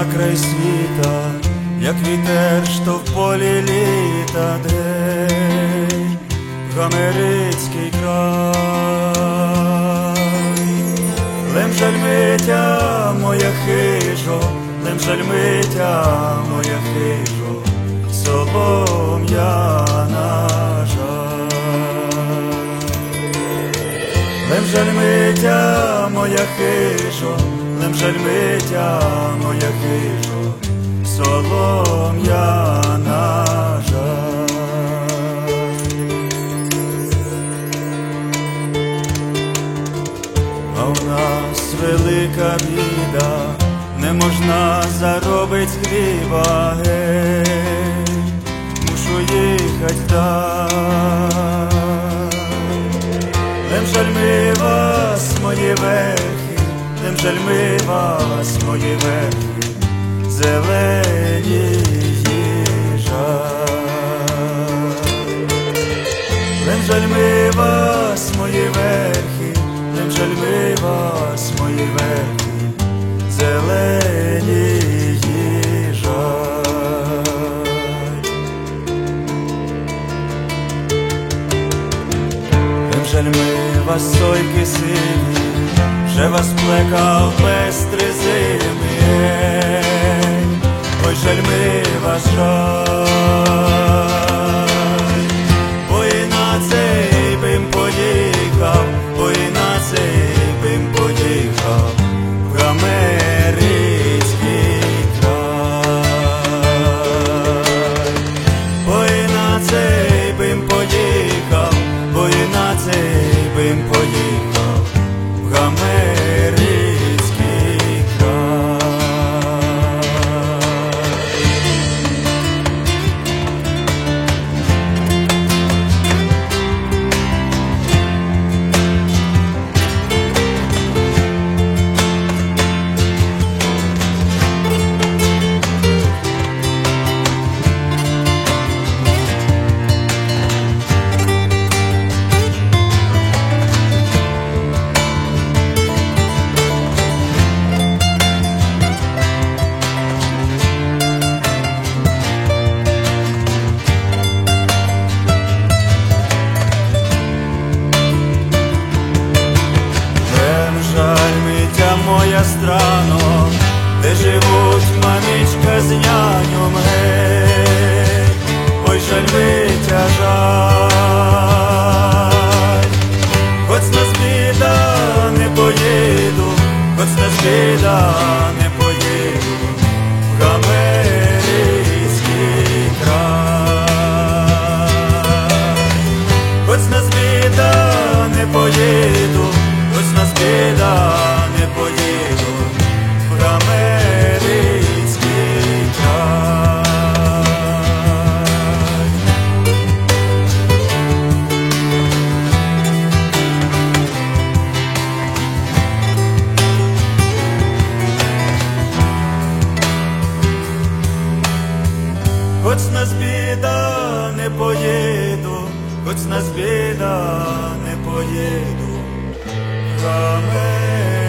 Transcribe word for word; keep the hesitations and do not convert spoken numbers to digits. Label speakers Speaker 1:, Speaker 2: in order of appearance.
Speaker 1: на край світа, як вітер, що в полі літа, день Гомерицький край. Лем жальмитя моя хижо, лем жальмитя моя хижо, солом'яна жаль. Лем жальмитя моя хижо, лем жальмитя моя хижо, солом'яна жаль. А у нас велика біда, не можна заробить хліба, гей, мушу їхать далі. Лем жальми вас, мої верхи, лем жальми вас, мої верхи, зелені їжа. Лем жальми вас, мої верхи, лем жальми вас, мої верхи, зелені їжа. Лем жальми вас, сойки сині, вже вас плекав пестри зими, ой, жальми вас жаль. Бо і на цей бим поїхав, бо і на цей бим поїхав в Гомерицький край. Бо і на цей бим поїхав, бо і на цей бим поїхав в Гомерицький край. Моя страно, де живуть мамічка з няньом, гей, ой, жальмитя жаль. Хоч нас біда, не поїду, хоч нас біда, не поїду в Гомерицький край. Хоч нас біда, не поїду, хоч нас біда, не поїду в Гомерицький край. Хоч нас біда, не поїду, хоч нас біда, не поїду в Гомерицький.